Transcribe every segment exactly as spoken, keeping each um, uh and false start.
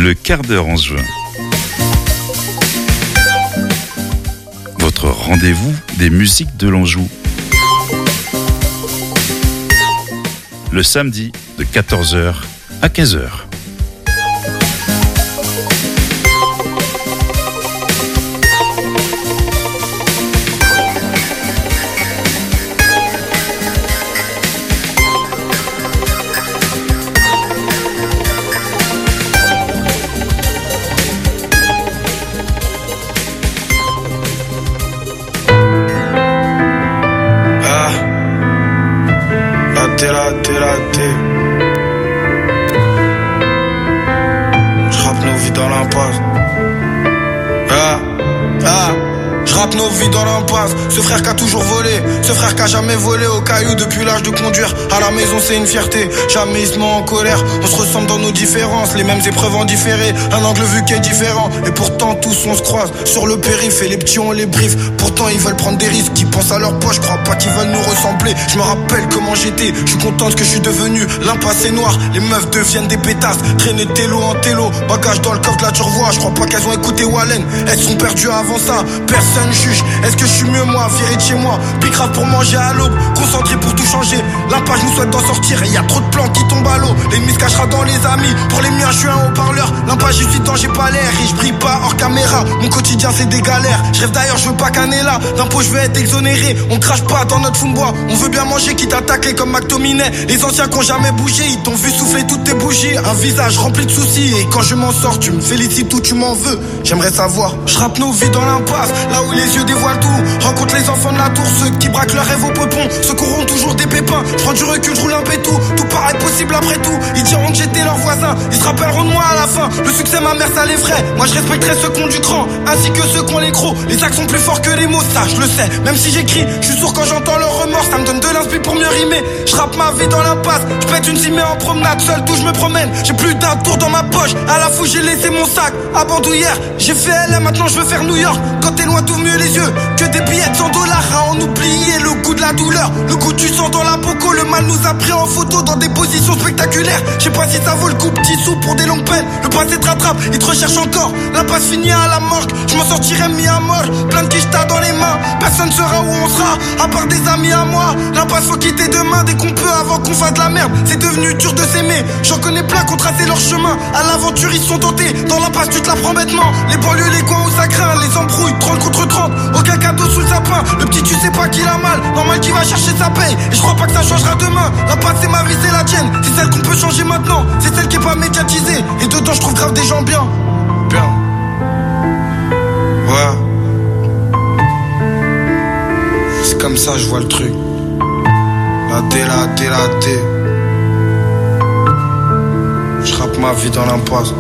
Le quart d'heure en juin. Votre rendez-vous des musiques de l'Anjou. Le samedi de quatorze heures à quinze heures. Nos vies dans l'impasse, ce frère qui a toujours volé, ce frère qui a jamais volé au caillou depuis l'âge de conduire. À la maison c'est une fierté, jamais il se met en colère. On se ressemble dans nos différences, les mêmes épreuves en différé, un angle vu qui est différent. Et pourtant tous on se croise sur le périph' et les petits on les brief. Pourtant ils veulent prendre des risques, ils pensent à leur poche, crois pas qu'ils veulent nous ressembler. Je me rappelle comment j'étais, je suis content de ce que je suis devenu. L'impasse est noire, les meufs deviennent des pétasses. Traîner télo en télo, bagage dans le coffre de la turvoie. Je crois pas qu'elles ont écouté Wallen, elles sont perdues avant ça. Personne juge, est-ce que je suis mieux moi, viré de chez moi, picrave pour manger à l'aube, concentré pour tout changer. L'impasse nous souhaite d'en sortir et y a trop de plans qui tombent à l'eau. L'ennemi se cachera dans les amis, pour les miens je suis un haut-parleur. L'impasse j'y suis tant j'ai pas l'air et je brille pas hors caméra. Mon quotidien c'est des galères, je rêve d'ailleurs je veux pas canner là. D'impôts je veux être exonéré, on crache pas dans notre fond de bois. On veut bien manger quitte à tacler comme McTominay. Les anciens qui ont jamais bougé, ils t'ont vu souffler toutes tes bougies. Un visage rempli de soucis et quand je m'en sors tu me félicites ou tu m'en veux. J'aimerais savoir, je rappe nos vies dans l'impasse, là où les yeux dévoilent tout. Rencontre les enfants de la tour, ceux qui braquent leurs rêves au peupon, ceux qui auront toujours des pépins. Je prends du recul, je roule un pétou, tout paraît possible après tout. Ils diront que j'étais leur voisin, ils se rappelleront de moi à la fin. Le succès ma mère ça les ferait, moi je respecterai ceux qui ont du cran, ainsi que ceux qui ont les crocs. Les actes sont plus forts que les mots, ça je le sais. Même si j'écris, je suis sourd quand j'entends leur remords. Ça me donne de l'inspi pour mieux rimer. Je rappe ma vie dans l'impasse, je pète une cimée en promenade, seul d'où je me promène. J'ai plus d'un tour dans ma poche, à la fouille j'ai laissé mon sac à bandoulière. J'ai fait L A, maintenant je veux faire New York. Quand t'es loin t'ouvres mieux les yeux, que des billets de cent dollars à en oublier le goût de la douleur, le goût du sang dans la poco. Le mal nous a pris en photo dans des positions spectaculaires. Je sais pas si ça vaut le coup, petit sou pour des longues peines. Le passé te rattrape, il te recherche encore. L'impasse finit à la morgue, je m'en sortirai mis à mort. Plein de quicheta dans les mains, personne sera où on sera, à part des amis à moi. L'impasse faut quitter demain dès qu'on peut avant qu'on fasse de la merde. C'est devenu dur de s'aimer, j'en connais plein qui ont tracé leur chemin. À l'aventure ils sont tentés, dans l'impasse tu te la prends bêtement. Les banlieues, les coins où ça craint, les embrouilles, trente contre trente. Aucun cadeau sous le sapin, le petit tu sais pas qu'il a mal. Normal qu'il va chercher sa paye, et je crois pas que ça changera demain. L'impasse c'est ma vie, c'est la tienne, c'est celle qu'on peut changer maintenant. C'est celle qui est pas médiatisée, et dedans je trouve grave des gens bien. Bien. Ouais. C'est comme ça je vois le truc. La D, la D, la D. Je rappe ma vie dans l'impasse.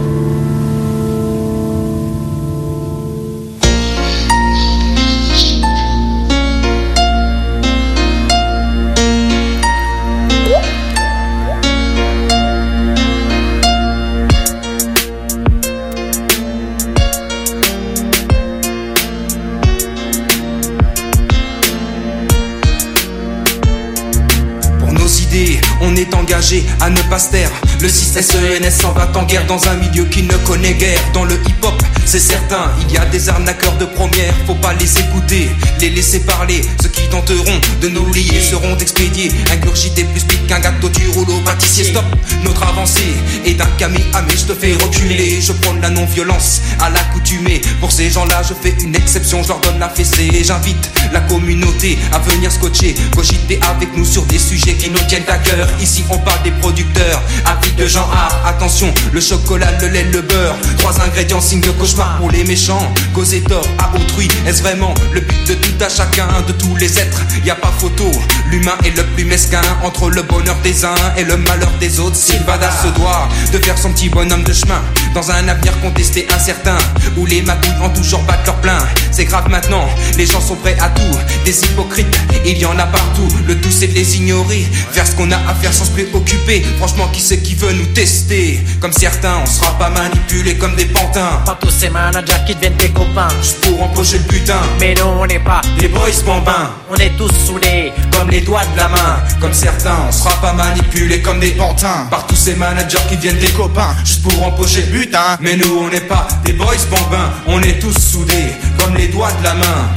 On est engagé à ne pas se taire. Le six S E N S s'en va en guerre dans un milieu qui ne connaît guère. Dans le hip-hop, c'est certain, il y a des arnaqueurs de première. Faut pas les écouter, les laisser parler. Ceux qui tenteront de nous lier seront expédiés. Ingurgité plus vite qu'un gâteau du rouleau pâtissier. Stop, notre avancée est d'un kamehameha. Je te fais reculer, je prône la non-violence à l'accoutumée. Pour ces gens-là, je fais une exception, je leur donne la fessée. J'invite la communauté à venir scotcher, cogiter avec nous sur des sujets qui nous tiennent à cœur. Ici on parle des producteurs, avis de Jean Art. Attention, le chocolat, le lait, le beurre, trois ingrédients signe de cauchemar pour les méchants. Causer tort à autrui, est-ce vraiment le but de tout à chacun, de tous les êtres? Y a pas photo, l'humain est le plus mesquin. Entre le bonheur des uns et le malheur des autres, Sylvada se doit de faire son petit bonhomme de chemin dans un avenir contesté, incertain, où les magouilles en tout genre battent leur plein. C'est grave maintenant, les gens sont prêts à tout. Des hypocrites, il y en a partout. Le tout c'est de les ignorer, faire ce qu'on a à faire sans se préoccuper. Franchement, qui c'est qui veut nous tester? Comme certains, on sera pas manipulés comme des pantins. Pas tous ces managers qui deviennent des copains, juste pour empocher le butin. Mais nous on n'est pas les boys bambins, on est tous soudés comme les doigts de la main. Comme certains, on sera pas manipulés comme des pantins par tous ces managers qui viennent des copains, juste pour empocher le butin. Mais nous on n'est pas des boys bambins, on est tous soudés comme les doigts de la main.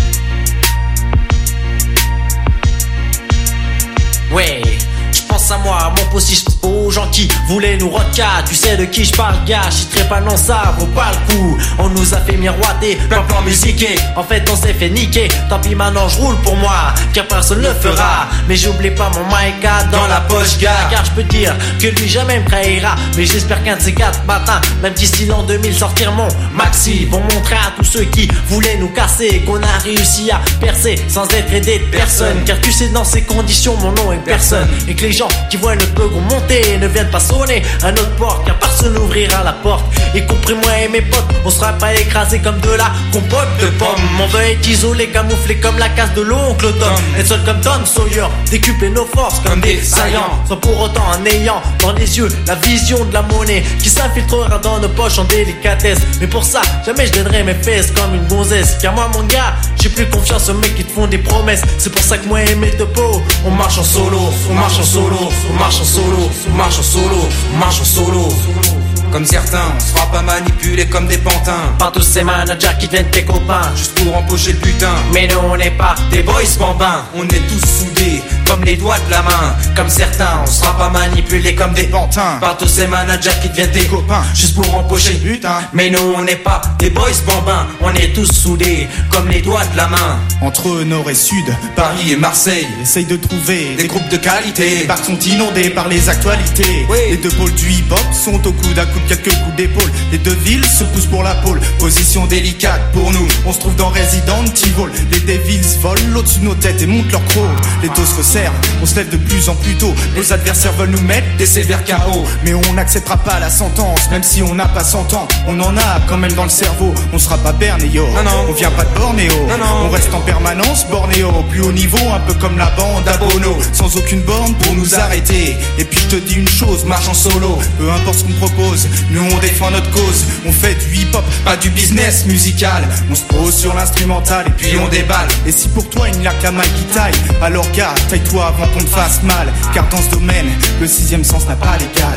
Ouais, je pense à moi, mon poste aux gens qui voulaient nous rodka. Tu sais de qui je parle, gars, je pas non, ça vaut pas le coup. On nous a fait miroiter, plein plan musiqué. En fait on s'est fait niquer, tant pis maintenant je roule pour moi, car personne ne le fera. Mais j'oublie pas mon Maïka dans la poche, gars, car je peux dire que lui jamais me trahira. Mais j'espère qu'un de ces quatre matins, même d'ici l'an deux mille, sortir mon maxi, vont montrer à tous ceux qui voulaient nous casser qu'on a réussi à percer sans être aidé de personne. Car tu sais dans ces conditions mon nom est personne, et que les gens qui voient notre logo monter ne viennent pas sonner à notre porte, car personne n'ouvrira la porte. Y compris moi et mes potes, on sera pas écrasés comme de la compote de pommes. On veut être isolé, camouflé comme la casse de l'oncle Tom, être seul comme Tom Sawyer, décupler nos forces comme des saillants, sans pour autant en ayant dans les yeux la vision de la monnaie qui s'infiltrera dans nos poches en délicatesse. Mais pour ça, jamais je donnerai mes fesses comme une gonzesse, car moi mon gars, j'ai plus confiance aux mecs qui te font des promesses. C'est pour ça que moi et mes topos, on marche en solo, on marche en solo, on marche en solo, on marche en solo, on marche en solo. Comme certains, on se fera pas manipuler comme des pantins par tous ces managers qui deviennent tes copains, juste pour empocher le butin. Mais nous on n'est pas des boys bambins, on est tous soudés comme les doigts de la main. Comme certains, on sera pas manipulés comme des pantins par tous ces managers qui deviennent tes copains, juste pour empocher le butin. Mais nous on n'est pas des boys bambins, on est tous soudés comme les doigts de la main. Entre nord et sud, Paris et Marseille, essaye de trouver des, des groupes de qualité. Les bars sont inondés par les actualités, oui. Les deux pôles du hip-hop sont au coude à coude, quelques coups d'épaule. Les deux villes se poussent pour la pôle, position délicate pour nous. On se trouve dans Resident Evil. Les Devils volent au-dessus de nos têtes et montent leur croc. Les doses resserrent, on se lève de plus en plus tôt. Nos adversaires veulent nous mettre des sévères K O, mais on n'acceptera pas la sentence. Même si on n'a pas cent ans, on en a quand même dans le cerveau. On sera pas Bernéo, non, non. On vient pas de Bornéo, non, non. On reste en permanence Bornéo, plus haut niveau, un peu comme la bande à Bono, sans aucune borne pour nous arrêter. Et puis je te dis une chose, marche en solo, peu importe ce qu'on propose, nous on défend notre cause. On fait du hip-hop, pas du business musical. On se pose sur l'instrumental et puis on déballe. Et si pour toi il n'y a qu'un mal qui taille, alors gars, taille-toi avant qu'on te fasse mal. Car dans ce domaine, le sixième sens n'a pas l'égal.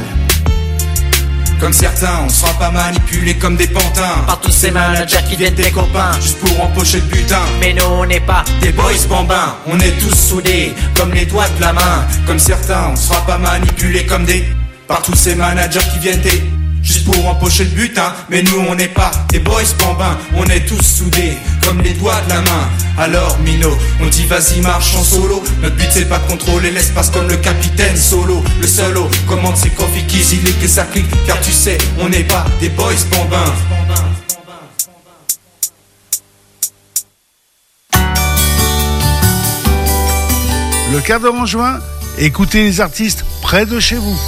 Comme certains, on sera pas manipulés comme des pantins par tous ces managers qui deviennent tes copains, juste pour empocher le butin. Mais nous on n'est pas des boys bambins, on est tous soudés comme les doigts de la main. Comme certains, on sera pas manipulés comme des par tous ces managers qui viennent tes juste pour empocher le butin. Mais nous on n'est pas des boys bambins, on est tous soudés comme les doigts de la main. Alors Mino, on dit vas-y marche en solo. Notre but c'est pas de contrôler l'espace comme le capitaine Solo. Le solo commande ses coffee keys, il est que ça clique. Car tu sais, on n'est pas des boys bambins. Le cadre en juin, écoutez les artistes près de chez vous.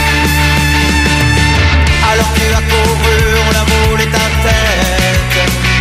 Alors tu as couru, on a volé ta tête.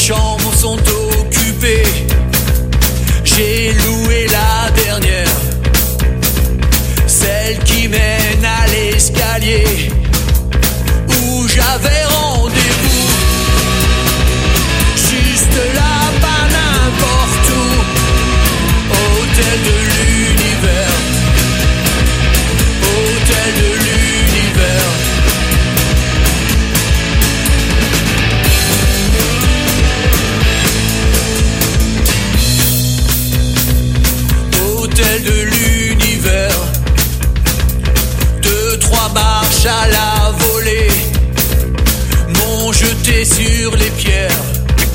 chambres sont occupées. J'ai loué la dernière, celle qui mène à l'escalier où j'avais rendez-vous. Juste là, pas n'importe où. Hôtel de l'univers, hôtel de l'univers. Hôtel de l'univers. Deux, trois marches à la volée m'ont jeté sur les pierres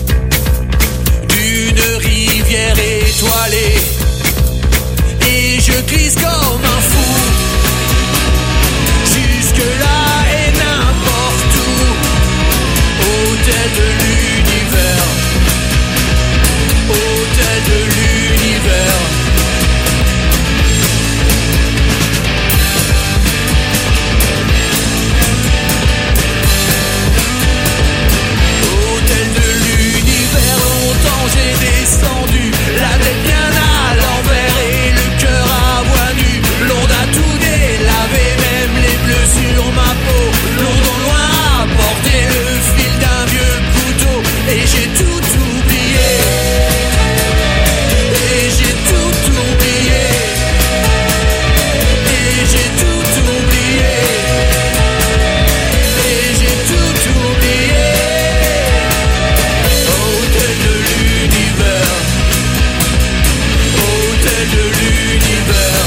d'une rivière étoilée. Et je glisse comme un fou, jusque là et n'importe où. Hôtel de l'univers, hôtel de l'univers. Hôtel de l'univers, longtemps j'ai descendu, la tête bien à l'envers et le cœur à voix nue. L'onde a tout délavé, même les bleus sur ma peau. L'onde au loin a porté le fil d'un vieux couteau. Et j'ai tout oublié, et j'ai tout oublié, et j'ai tout oublié, et j'ai tout oublié. Hôtel de l'univers, hôtel de l'univers.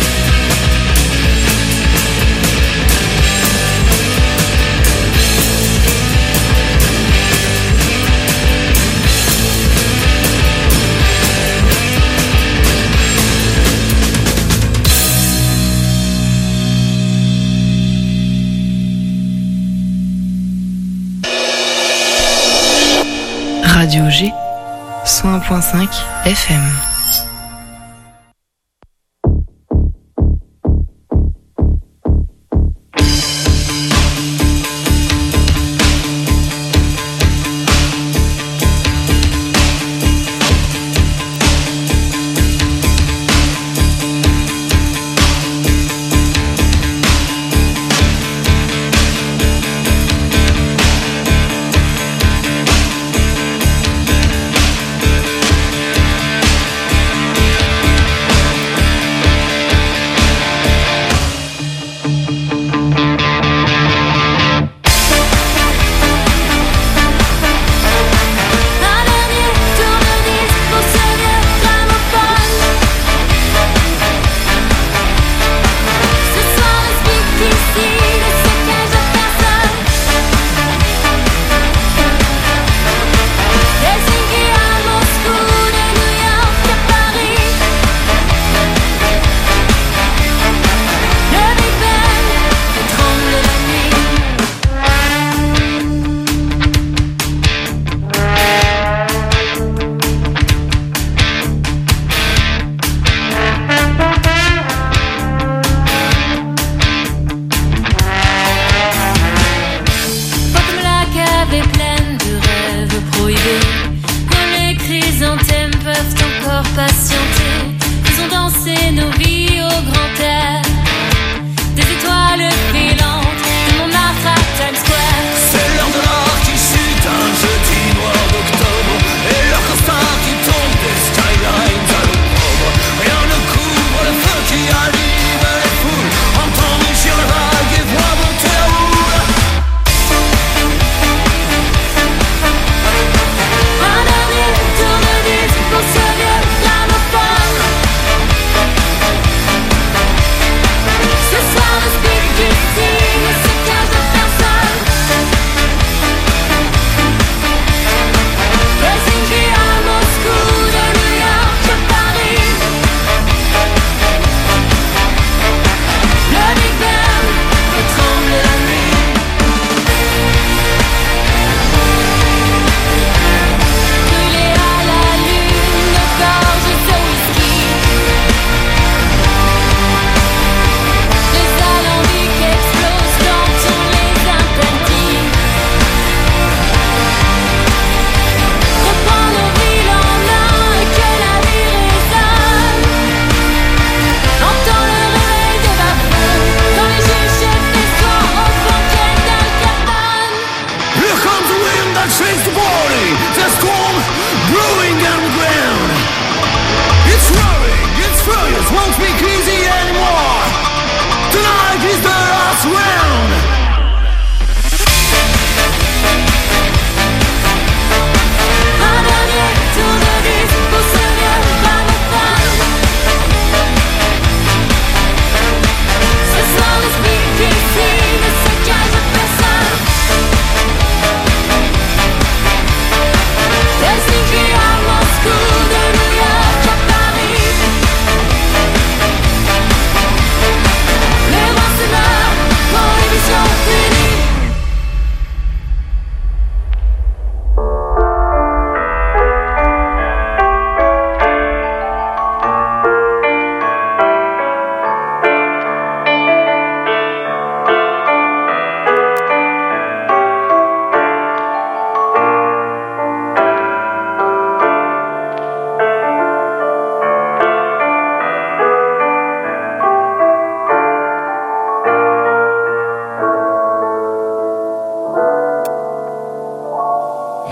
Radio G, cent un point cinq F M.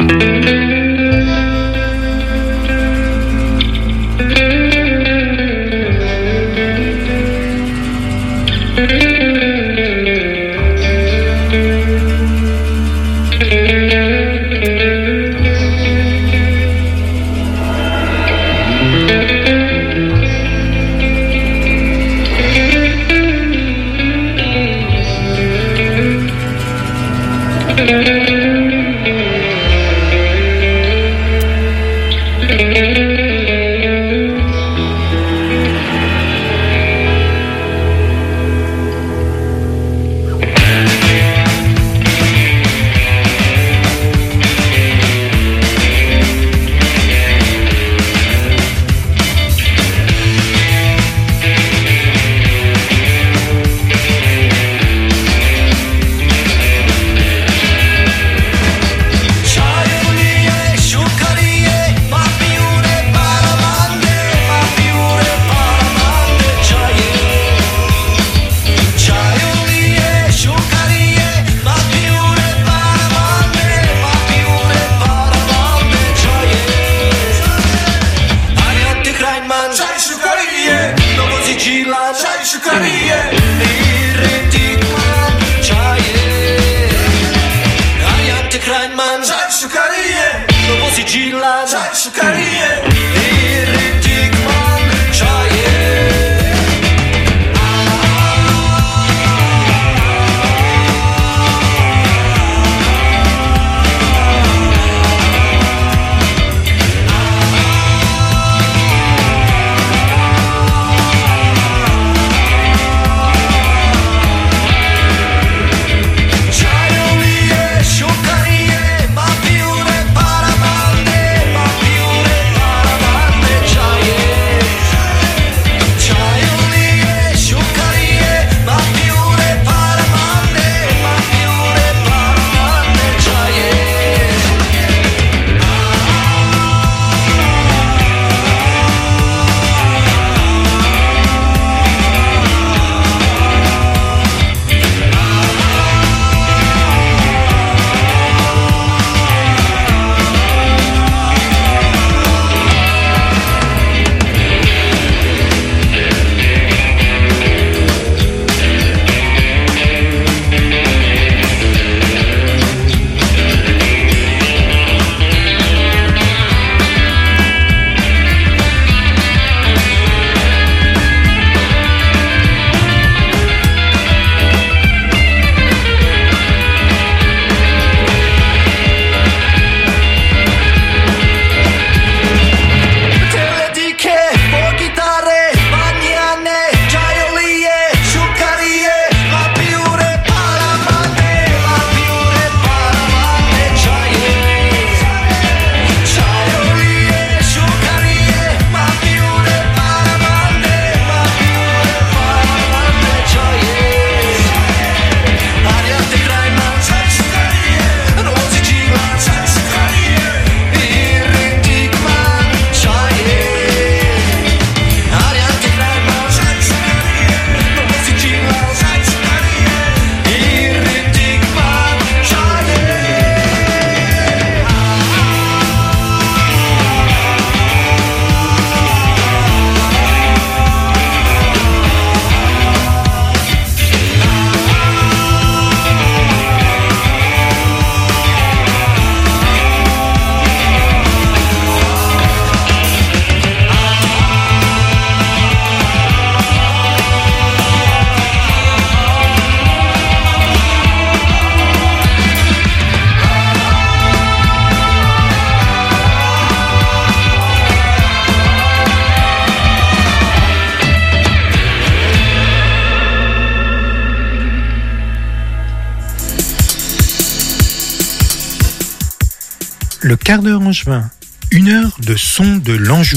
Le quart d'heure angevin, une heure de son de l'Anjou.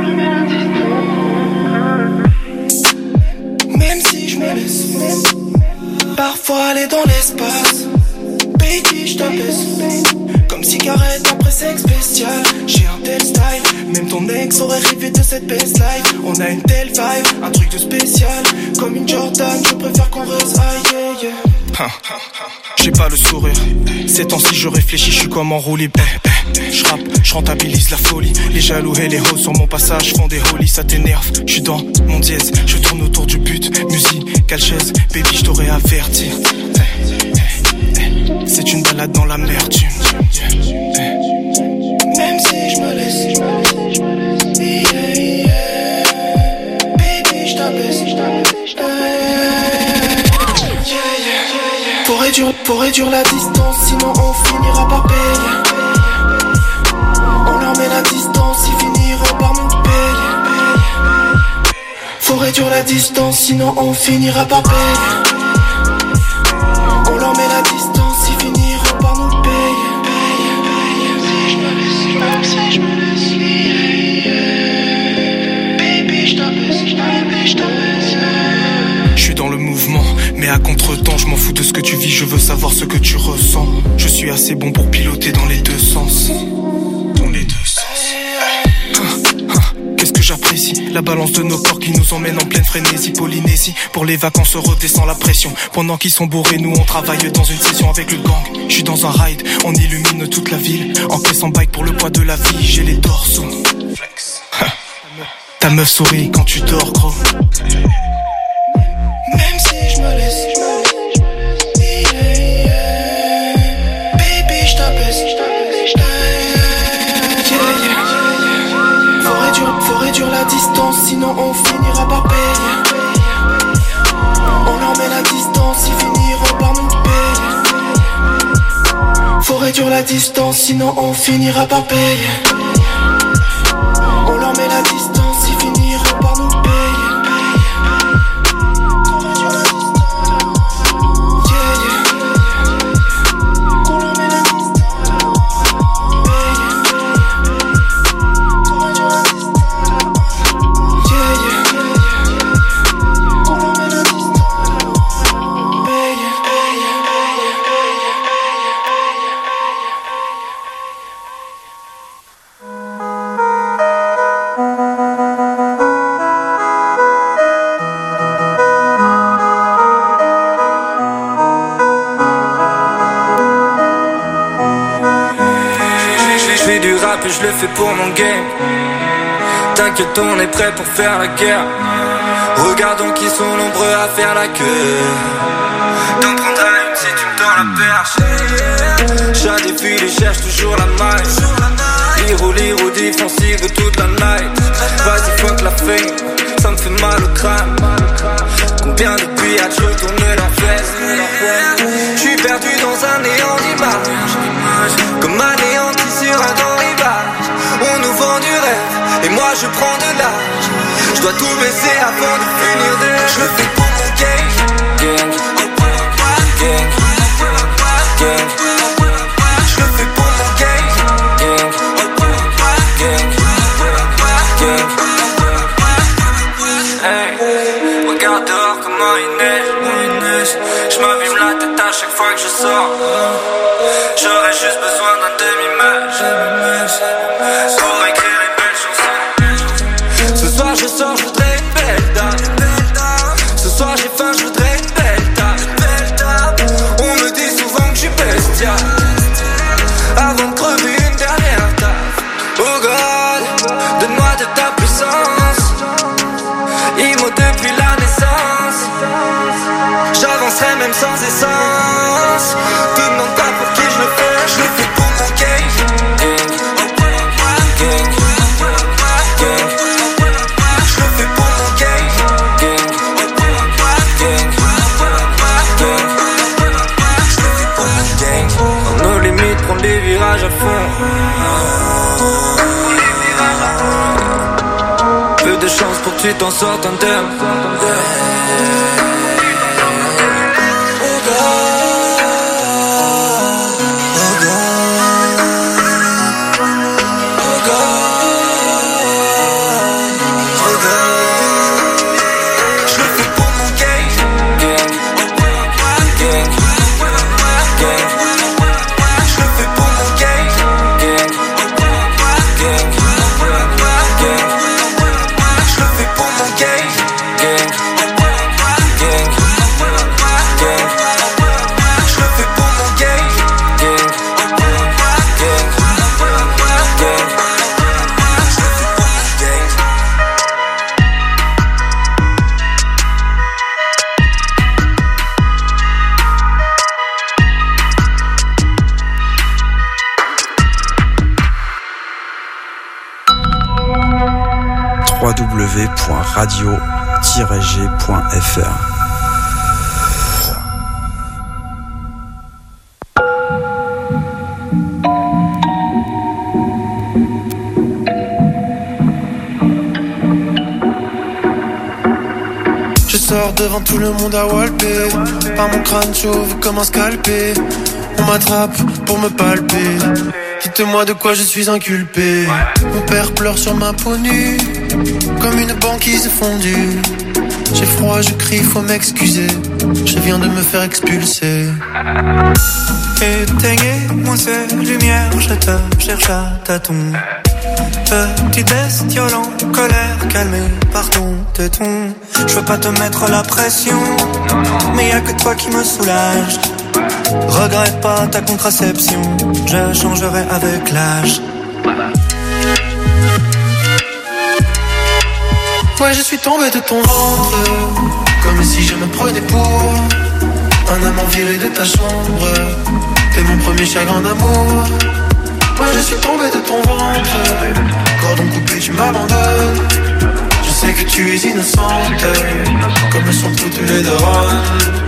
Même si je me laisse parfois aller dans l'espace. Baby, je t'abaisse comme cigarette après sexe spécial. J'ai un tel style, même ton ex aurait rêvé de cette best life. On a une telle vibe, un truc de spécial. Comme une Jordan, je préfère qu'on reste high, yeah, yeah. J'ai pas le sourire. Ces temps-ci je réfléchis, je suis comme en roue libre. Je rappe, je rentabilise la folie. Les jaloux et les hoes sur mon passage font des hollies, ça t'énerve. Je suis dans mon dièse, je tourne autour du but. Musique, chaise, baby, je t'aurais averti. C'est une balade dans l'amertume. Même si je me laisse, yeah, yeah. Baby, je t'abaisse. Pour réduire, pour réduire la distance, sinon on finira par payer. On leur met la distance, ils finiront par nous payer. Faut réduire la distance, sinon on finira par payer. On leur met la distance, ils finiront par nous payer. Même si je me laisse, baby, je t'abaisse, je t'abaisse. Je suis dans le mouvement, mais à contre-temps, je m'en fous de ce que tu vis, je veux savoir ce que tu ressens. Je suis assez bon pour piloter dans les deux sens. Dans les deux sens. Qu'est-ce que j'apprécie, la balance de nos corps qui nous emmène en pleine frénésie. Polynésie, pour les vacances on redescend la pression. Pendant qu'ils sont bourrés, nous on travaille dans une session avec le gang. Je suis dans un ride, on illumine toute la ville. En caisse en bike pour le poids de la vie, j'ai les dorsaux. Ta meuf sourit quand tu dors, gros. Même si je me laisse, yeah, yeah. Baby, je t'abaisse, yeah, yeah. Faut réduire, faut réduire la distance, sinon on finira par payer. On leur met la distance, ils finiront par nous payer. Faut réduire la distance, sinon on finira par payer. On leur met la distance, ils finiront par nous payer. Je le fais pour mon game. T'inquiète, on est prêt pour faire la guerre. Regardons qui sont nombreux à faire la queue. T'en prendras une si tu me tends la perche. Chat défile, cherche toujours la maille. Liro, liro, défensive toute la night. Vas-y, fuck la fame, ça me fait mal au crâne. Combien de pirates je tourne leurs fesses. J'suis perdu dans un néant d'images, comme anéanti sur un grand rivage. On nous vend du rêve, et moi je prends de l'âge. Je dois tout baisser avant de finir de. Je le fais pour mon gang. Gang. Gang. Gang. Je le fais pour mon gang. Gang. Gang. Gang. Hey, regarde dehors comment il neige. Je m'abîme la tête à chaque fois que je sors. J'aurais juste besoin d'un demi-mage pour écrire une belle chanson. Ce soir je sors, je voudrais une belle dame. Ce soir j'ai faim, je voudrais une belle dame. On me dit souvent que je suis bestial. Avant de crever une dernière table. Oh God, donne-moi de ta puissance. Imo depuis la naissance. J'avancerai même sans essence. Te demande pas pour qui je le fais. Je le fais pour mon gang. Gang. Gang. Gang. Je le fais pour mon gang. Gang. Gang. Gang. Je le fais pour mon gang. Dans nos limites, prendre les virages à fond. Peu de chance pour que tu t'en sortes indemne. point radio tiret g point f r. Je sors devant tout le monde à walper, par mon crâne chauve comme un scalpé. On m'attrape pour me palper. Dites-moi de quoi je suis inculpé. Mon père pleure sur ma peau nue, comme une banquise fondue. J'ai froid, je crie, faut m'excuser. Je viens de me faire expulser. Éteignez-moi ces lumières, je te cherche à tâtons. Petite bestiole en colère, calmée par ton téton. Je veux pas te mettre la pression, mais y'a que toi qui me soulage. Regrette pas ta contraception, je changerai avec l'âge. Ouais, je suis tombé de ton ventre, comme si je me prenais pour un amant viré de ta chambre. T'es mon premier chagrin d'amour. Ouais, je suis tombé de ton ventre, cordon coupé, tu m'abandonnes. Je sais que tu es innocente, comme le sont toutes les neurones.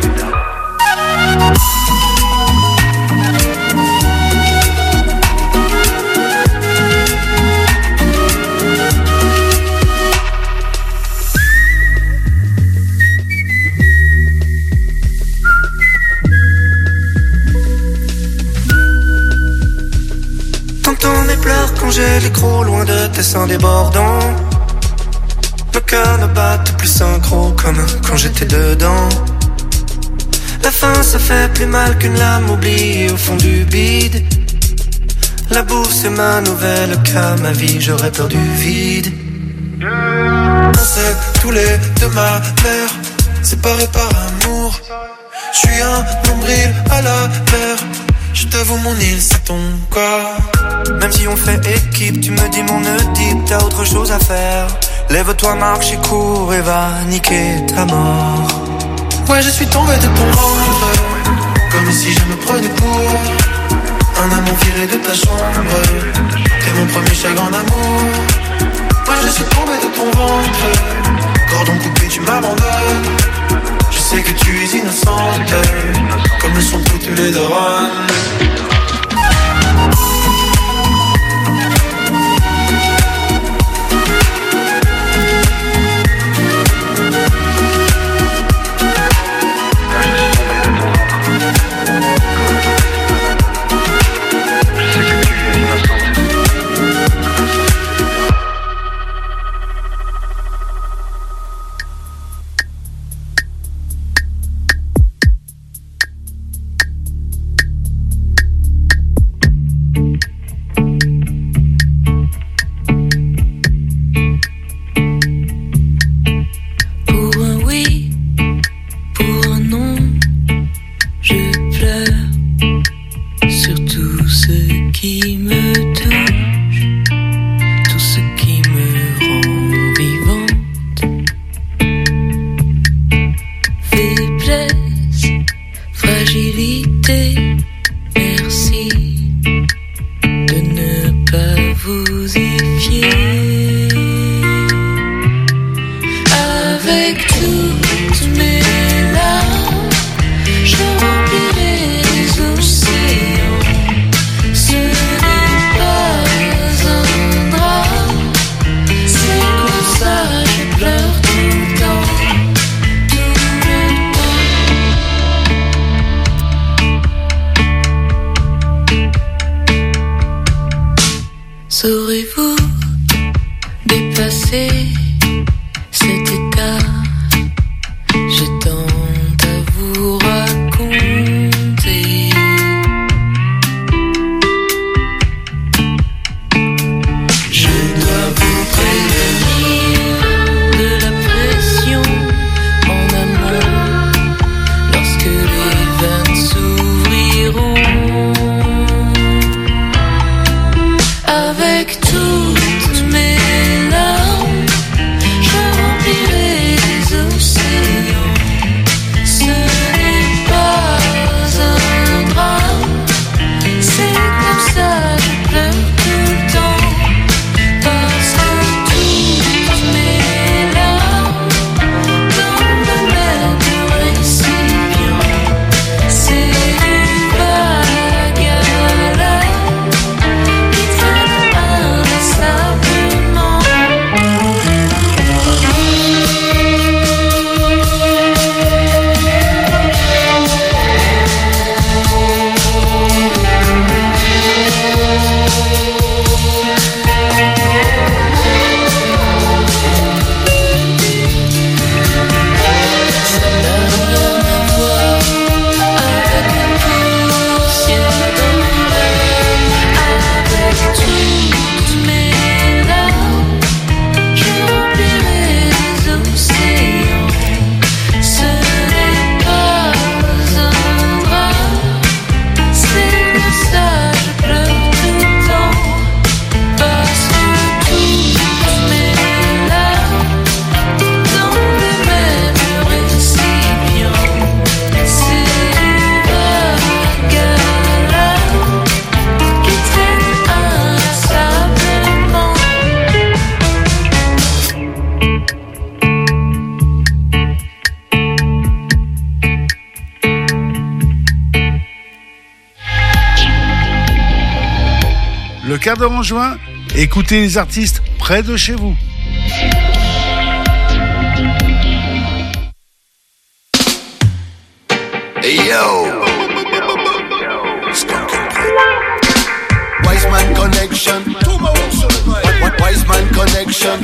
T'entends mes pleurs quand j'ai l'écrou loin de tes seins débordants. Nos cœurs ne battent plus synchro comme quand j'étais dedans. La fin ça fait plus mal qu'une lame oubliée au fond du bide. La bouffe c'est ma nouvelle cas, ma vie j'aurais peur du vide. Insectes tous les de ma mère, séparés par amour. Je suis un nombril à la mer, je t'avoue mon île c'est ton corps. Même si on fait équipe, tu me dis mon Oedipe, t'as autre chose à faire. Lève-toi, marche et cours et va niquer ta mort. Ouais, je suis tombé de ton ventre, comme si je me prenais pour un amant viré de ta chambre. T'es mon premier chagrin d'amour. Ouais, je suis tombé de ton ventre, cordon coupé, tu m'abandonnes. Je sais que tu es innocente, comme le sont toutes les neurones. Saurez-vous dépasser cet état? Je tente à vous raconter. Je dois vous prévenir de la pression en amont lorsque les vannes s'ouvriront. Avec toutes mes larmes, Le quart d'heure en juin, écoutez les artistes près de chez vous. Hey yo, Wiseman Connection, Wiseman Connection,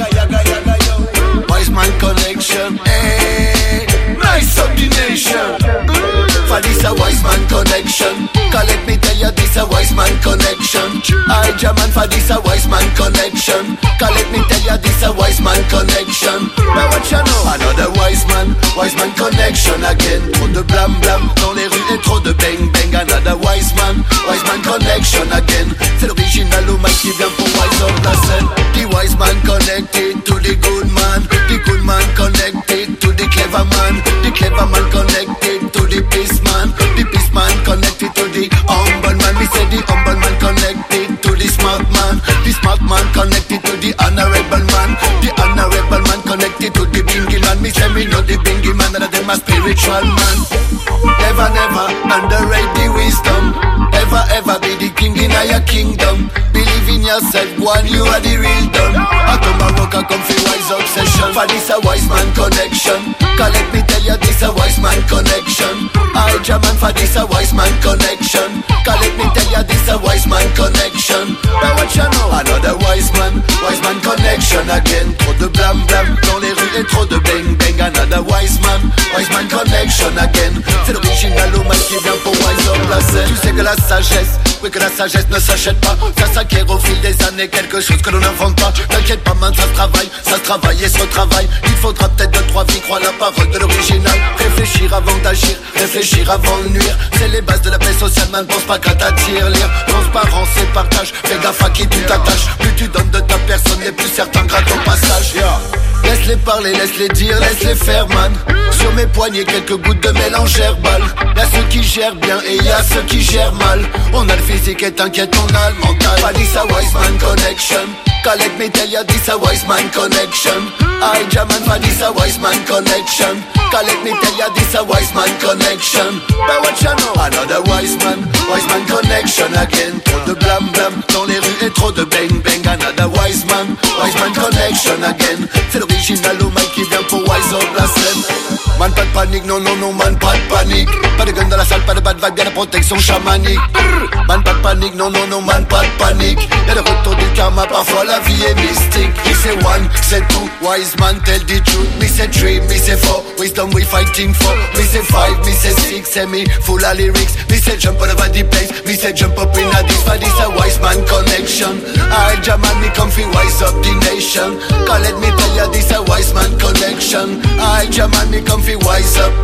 Wiseman Connection, hey, nice of the nation. For this a Wiseman Connection, collect me tell you this a Wiseman Connection. I German for this a Wiseman Connection, collect me tell you this a Wiseman Connection. Now what you know? Another Wiseman, Wiseman Connection again. Trop de blam blam dans les rues et trop de bang bang. Another Wiseman, Wiseman Connection again. C'est l'original au mic qui vient pour Wise up la scène. The Wiseman connected to the good man, the good man connected to the clever man, the clever man connected to the peace man, the peace man connected to the humble man. Me say the humble man connected to the smart man, the smart man connected to the honorable man, the honorable man connected to the bingy man. Me say me know the bingy man, that them a spiritual man. Never never underrate the wisdom, ever ever be the king in your kingdom. Believe in yourself, one you are the real done. I come a rock a comfy wise obsession. For this a wise man connection, collect me tell you this a wise man connection. I German for this a wise man connection, collect me tell you this a wise man connection. Now what you know? Another wise man, wise man connection again. Trop de blam blam dans les rues et trop de bang bang. Another wise man, wise man connection again. C'est l'original au mal qui vient pour wise up la scène. Tu sais que la sagesse, oui que la sagesse ne s'achète pas. Ça s'acquiert au fil des années, quelque chose que l'on n'invente pas. T'inquiète pas man, ça se travaille, ça se travaille et se retravaille. Il faudra peut-être deux, trois vies, croire la parole de l'original. Réfléchir avant d'agir, réfléchir avant de nuire. C'est les bases de la paix sociale, man, pense pas qu'à t'attirer. Lire, transparence et partage, fais gaffe à qui tu t'attaches. Plus tu donnes de ta personne, et plus certains grattent au passage. Yeah. Laisse-les parler, laisse-les dire, laisse-les faire man. Sur mes poignets quelques gouttes de mélange herbal. Y'a ceux qui gèrent bien et y'a ceux qui gèrent mal. On a le physique et t'inquiète on a le mental. Pas this a Wiseman Connection, collect me tell ya this a Wiseman Connection. I German for this a Wiseman Connection, collect me tell ya this a Wiseman Connection. But what you know? Another Wiseman, Wiseman Connection again. Trop de blam blam dans les rues et trop de bang bang. Another Wiseman, Wiseman Connection again. C'est l'original au mic qui vient pour Wise up la scène. Man pas de panique, non non non man pas de panique. Pas de gun dans la salle, pas de bad vibe, y'a la protection chamanique. Man pas de panique, non non non man pas de panique. Y'a le retour du karma, parfois la vie est mystique. Me say one, say two, wise man tell the truth. Me say three, me say four, wisdom we fighting for. Me say five, me say six, say me full of lyrics. Me say jump all over the place, me say jump up in a this. For this a wise man connection, I German me comfy wise up the nation. Call it me tell ya this a wise man connection, I German me comfy wise up.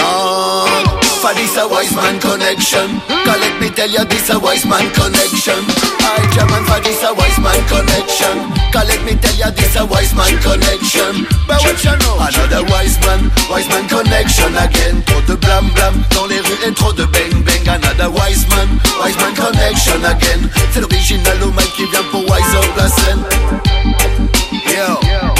Lord, for this a wise man connection, collect me tell ya this a wise man connection. I German for this a wise man connection, collect me tell ya this a wise man connection. But what you know? Another wise man, wise man connection again. Trop de blam blam dans les rues et trop de bang bang. Another wise man, wise man connection again. C'est l'original au mic qui vient pour wise up la scène. Yo.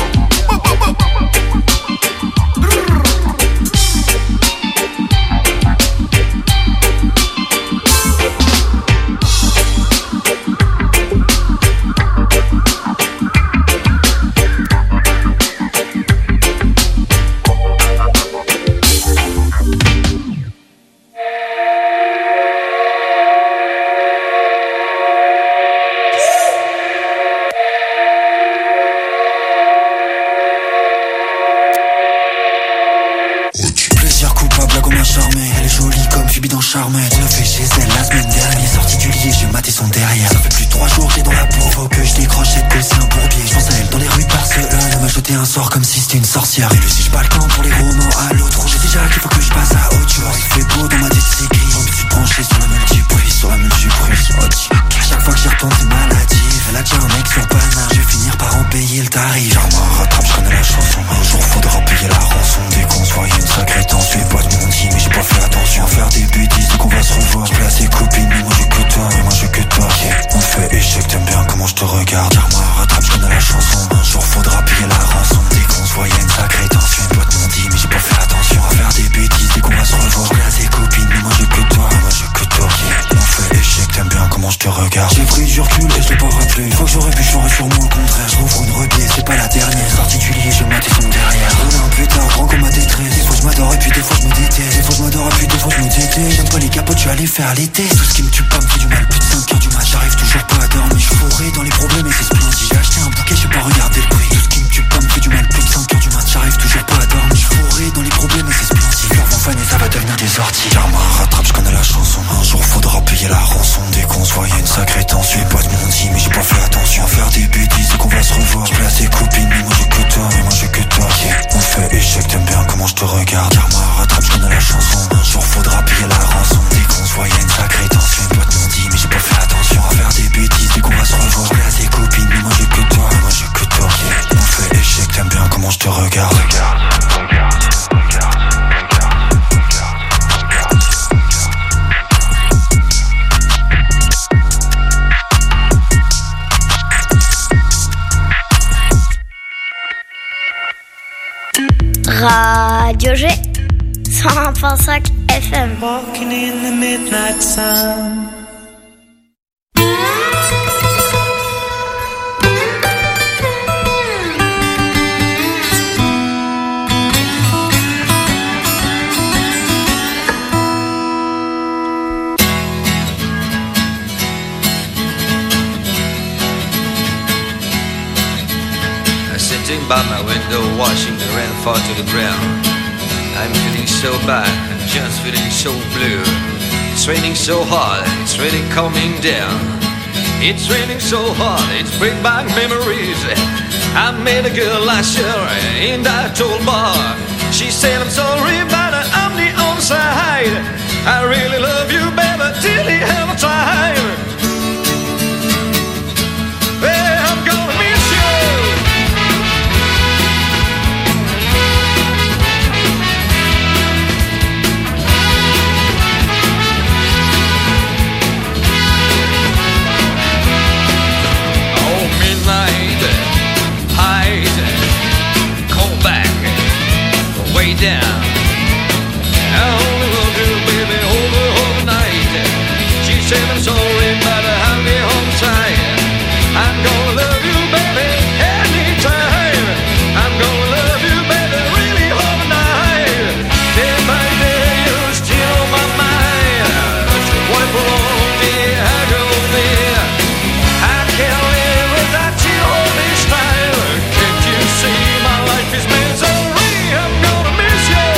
Charmette, je le fais chez elle la semaine dernière. Sortie du lit, j'ai maté son derrière. Ça fait plus de trois jours, j'ai dans la peau. Faut que je décroche cette gueule, c'est un bourbier. Je pense à elle dans les rues de Barcelone. Elle m'a jeté un sort comme si c'était une sorcière. Et lui, si je bats le camp pour les romans à l'autre. Je sais déjà qu'il faut que je passe à autre chose. Il fait beau dans ma tête, c'est gris. J'ai envie de brancher sur la multiprise, sur la multiprise. Chaque fois que j'y retourne, c'est maladif. Elle a déjà un mec sur Paname. Je vais finir par en payer le tarif. Genre, moi, rattrape, je connais la chanson. Un jour, faudra payer la rançon. Dès qu'on se voit, une sacrée tension. Les boîtes m'ont dit, mais j'ai pas fait attention à faire des bêtises. Donc on va se revoir. Je plais à ses copines, mais moi j'ai que toi, mais moi j'ai que toi. Yeah. On fait échec, t'aimes bien comment je te regarde. Car-moi, rattrape, je connais la chanson. Un jour, faudra payer la rançon. Dès qu'on se voit, y'a une sacrée tension. Les boîtes m'ont dit, mais j'ai pas fait attention à faire des bêtises. Dès qu'on va se revoir. Je plais à ses copines, mais moi qualité. J'aime pas les capotes, je suis allé faire l'été. Tout ce qui me tue pas me fait du mal, plus de cinq heures du mat. J'arrive toujours pas à dormir, je suis fourré dans les problèmes et c'est splendide. J'ai acheté un bouquet, j'ai pas regardé le prix. Tout ce qui me tue pas me fait du mal, plus de cinq heures du mat. J'arrive toujours pas à dormir, je suis fourré dans les problèmes et c'est splendide. Fleurs vont faner, ça va devenir des orties. Karma rattrape, je connais la chanson. Un jour faudra payer la rançon. Dès qu'on se voyait une sacrée tension. Les potes m'ont dit mais j'ai pas fait attention à faire des bêtises et qu'on va se revoir. Je place tes copines, mais moi j'ai que toi, mais moi j'ai que toi. Yeah. On fait échec, t'aimes bien comment je te regarde. Karma rattrape, je connais la chanson. Un jour faudra payer la rançon. Dès qu'on se voyait une sacrée tension. Les potes m'ont dit mais j'ai pas fait attention à faire des bêtises et qu'on va se revoir. Je place tes copines, mais moi j'ai que toi, mais moi j'ai que toi. Yeah. On fait échec, t'aimes bien comment je te regarde. Regarde, regarde, regarde. Radio G, cent un virgule cinq F M. Walking in the midnight sun. Sitting by my window, watching the rain fall to the ground. I'm feeling so bad, I'm just feeling so blue. It's raining so hard, it's really coming down. It's raining so hard, it's bringing back memories. I met a girl last year in that old bar. She said, I'm sorry, but I'm the other side. I really love you, baby, till the end of time. Hey, I'm gonna miss you. Way down. I only love you, baby, over, overnight. She said I'm sorry, but I'll be home tight. I'm gonna love you, baby, anytime. I'm gonna love you, baby, really overnight. Day by day, you're still on my mind. Wipe along the go there. I can't live without you all this time. Can't you see my life is misery? I'm gonna miss you.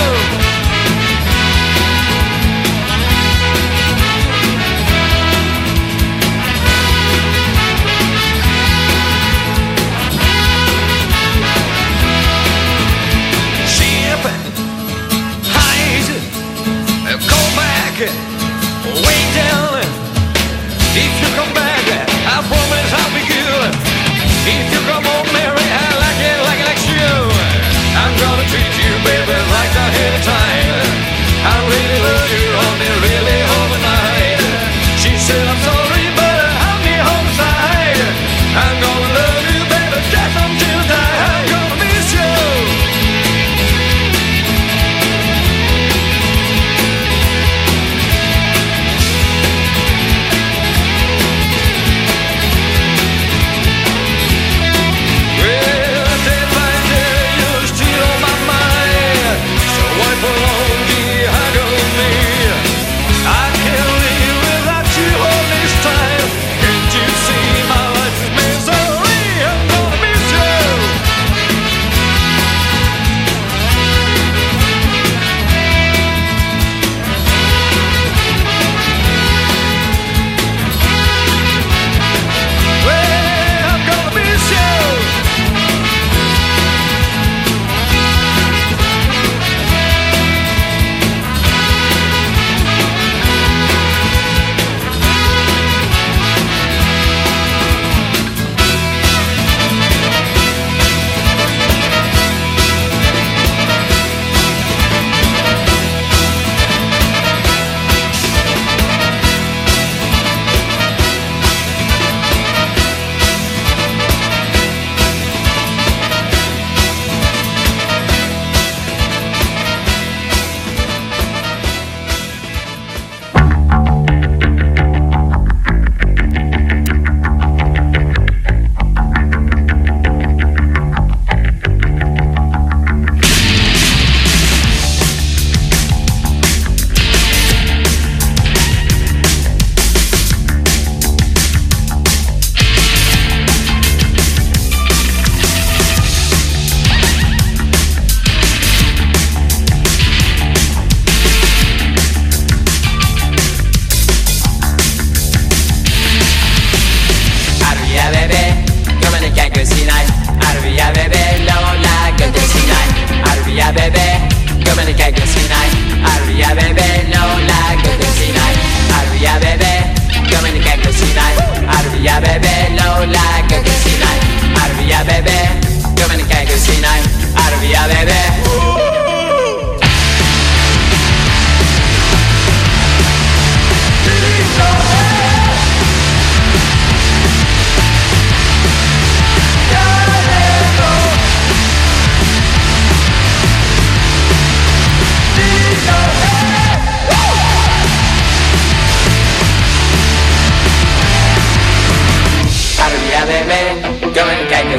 Ship, hide, go back, way down. If you come back, I promise I'll be good. If you come home, Mary, I like it, like it, like you. I'm gonna treat you, baby, like I had a time. I really love you, honey, really overnight. She said I'm sorry, but I'm the homicide. I'm gonna love you, baby, just until I die. I'm gonna miss you.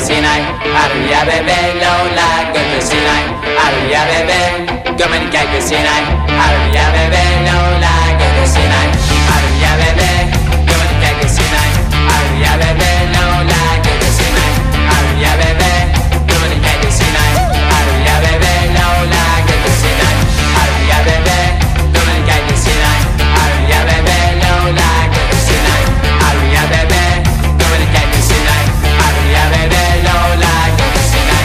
sinai, arruya bebé, lola, que sinai, arruya bebé, dominica que sinai, arruya bebé, lola, que sinai, arruya bebé, dominica que sinai, arruya bebé, lola, que sinai, arruya bebé, dominica que sinai, arruya bebé, lola, que sinai, arruya bebé, dominica que sinai, arruya bebé, lola, que sinai, arruya bebé, dominica que sinai, arruya bebé, lola, que sinai.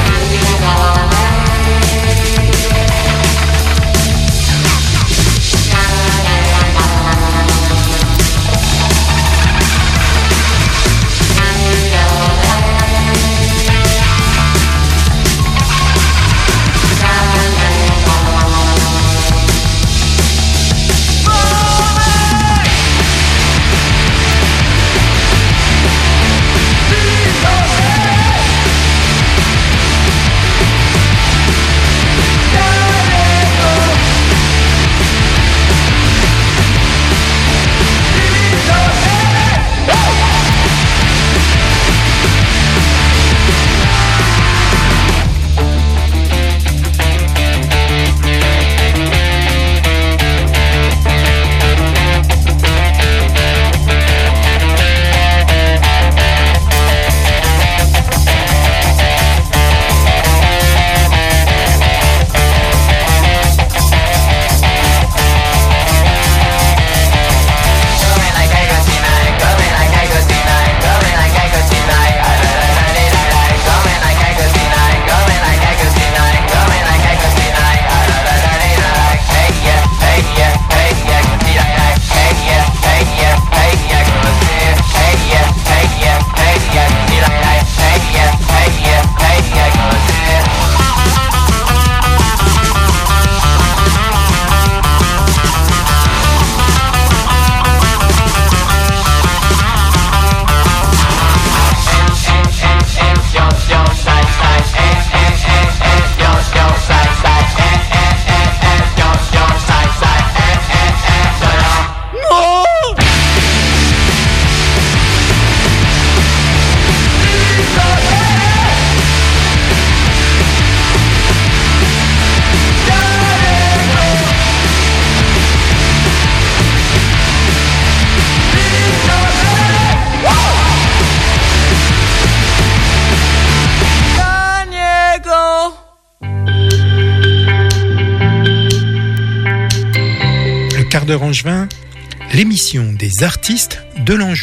Angevin, l'émission des artistes de l'Anjou.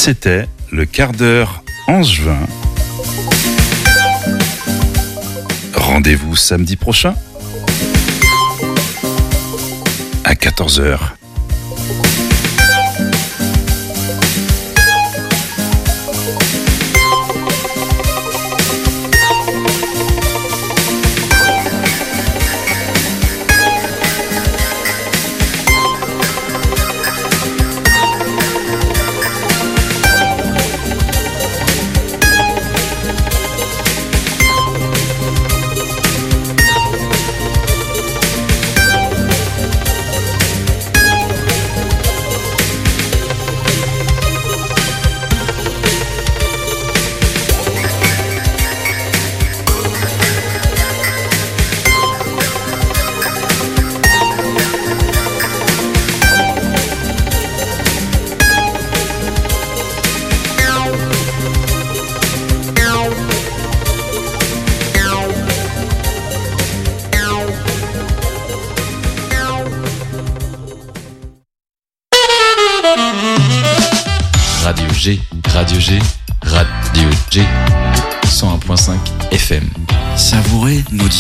c'était le quart d'heure angevin. Rendez-vous samedi prochain à quatorze heures. Radio G, Radio G, Radio G, cent un virgule cinq F M. Savourez nos